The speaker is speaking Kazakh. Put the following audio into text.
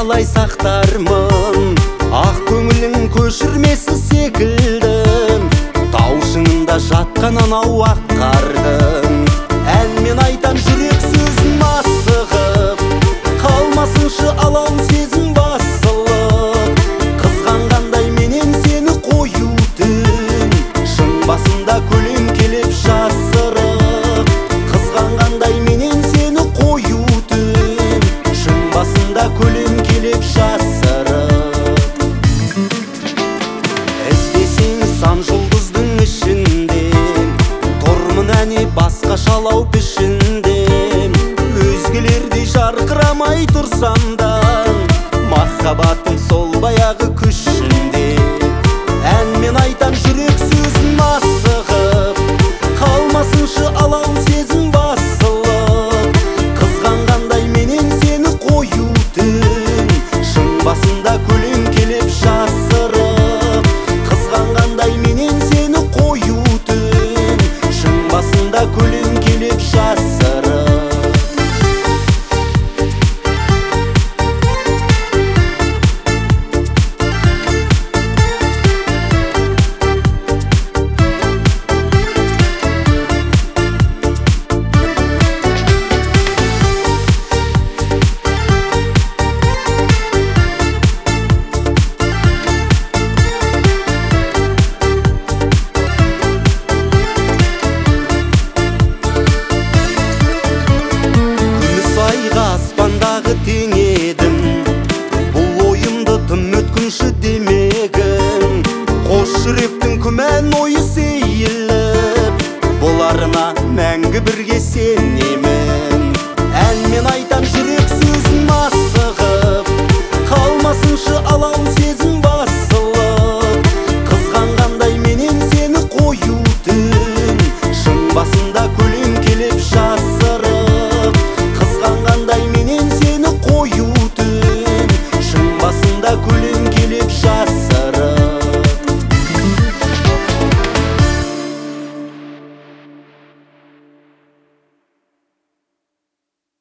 қалай сақтармын, ақ көңілің көшірмесі секілді тау шыңында жатқан анау ақ қардың. Әнмен айтам жүрек сөзін асығып, қалмасыншы алау сезім басылып. Қызғанғандай менен сені қою түн, шың басында көлем келіп жасырып. Қызғанғандай менен сені қою түн, шың басында көлем келіп жасырып. Іздесең сан жұлдыздың ішінде, тұрмын әне басқашалау пішінде. Өзгелердей жарқырамай тұрсам да, махаббатым сол баяғы күшінде. Әнмен айтам жүрек сөзін асығып, қалмасыншы алау сезім басылып. Қызғанғандай менен сені қою түн, шың басында көлем келіп жасырып. Қызғанғандай менен сені қою түн, шың басында көлем келіп жасырып. Аспандағы тең едім, бұл ойымды тым өткінші демегін. Қош жүректің күмән ойы сейіліп, боларына мәңгі бірге сенемін.